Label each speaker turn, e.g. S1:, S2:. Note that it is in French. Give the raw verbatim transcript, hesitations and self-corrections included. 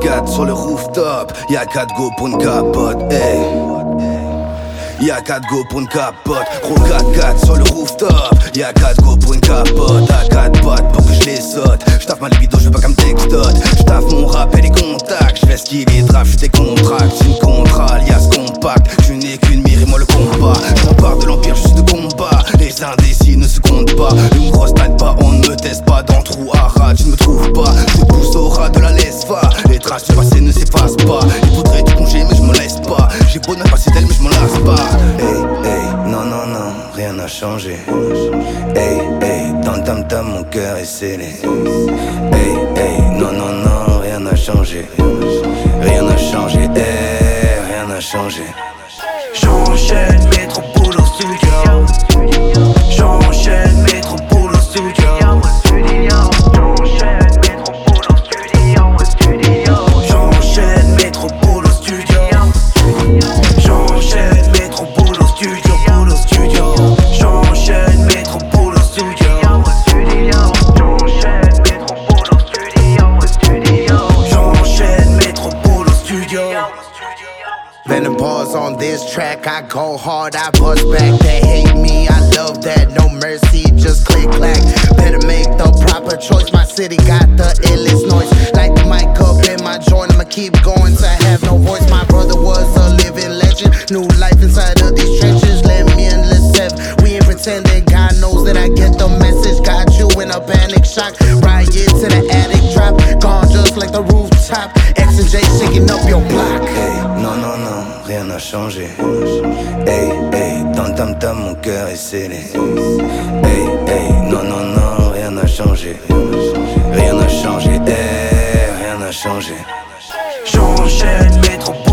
S1: quatre sur le rooftop, y'a quatre go pour une capote, hey. Y'a quatre go pour une capote, gros quatre quatre sur le rooftop. Y'a quatre go pour une capote, à quatre potes pour que je les saute. J'taffe ma libido, je veux pas qu'elle me textote. J'taffe mon rap et les contacts. J'fais esquiver draft, j'suis des contracts. C'est une contrat, alias compact. Je n'ai qu'une mire et moi le combat. J'm'empare de l'empire, je suis de combat. Les indécis ne se comptent pas. Une grosse taille pas, on ne me teste pas. Dans le trou à rat, tu ne me trouves pas. Je te pousse au ras de la laisse-fa. Les traces du passé ne s'effacent pas. Il voudrait du congé mais je me laisse pas. J'ai beau ne pas passer d'elle mais je m'en lasse pas. Hey, hey, non, non, non, rien n'a changé. Hey, hey, tam tam tam, mon cœur est scellé. Hey, hey, non, non, non, rien n'a changé. Rien n'a changé, hey, rien n'a changé.
S2: J'enchaîne, métro, boulot, studio. J'enchaîne, métro, boulot, studio. J'enchaîne, métro, boulot, studio. J'enchaîne, métro, boulot, studio. J'enchaîne, métro, boulot, studio, boulot, studio. J'enchaîne, métro, boulot, studio. J'enchaîne, métro, boulot, studio. J'enchaîne, métro, boulot, studio.
S3: Venom bars on this track, I go hard, I bust back. They hate me, I love that, no mercy, just click clack. Better make the proper choice, my city got the illest noise. Light the mic up in my joint, I'ma keep going to have no voice. My brother was a living legend, new life inside of these trenches. Let me in, let's have, we ain't pretending, God knows that I get the message. Got you in a panic shock, riot to the attic drop. Gone just like the rooftop, X and J shaking up your block.
S1: Hey, non, non, non, rien n'a changé. Hey, hey, tam tam tam, mon cœur est scellé. Hey, hey, non, non, non, rien n'a changé. Rien n'a changé, hey, rien n'a changé.
S2: J'enchaîne, métro,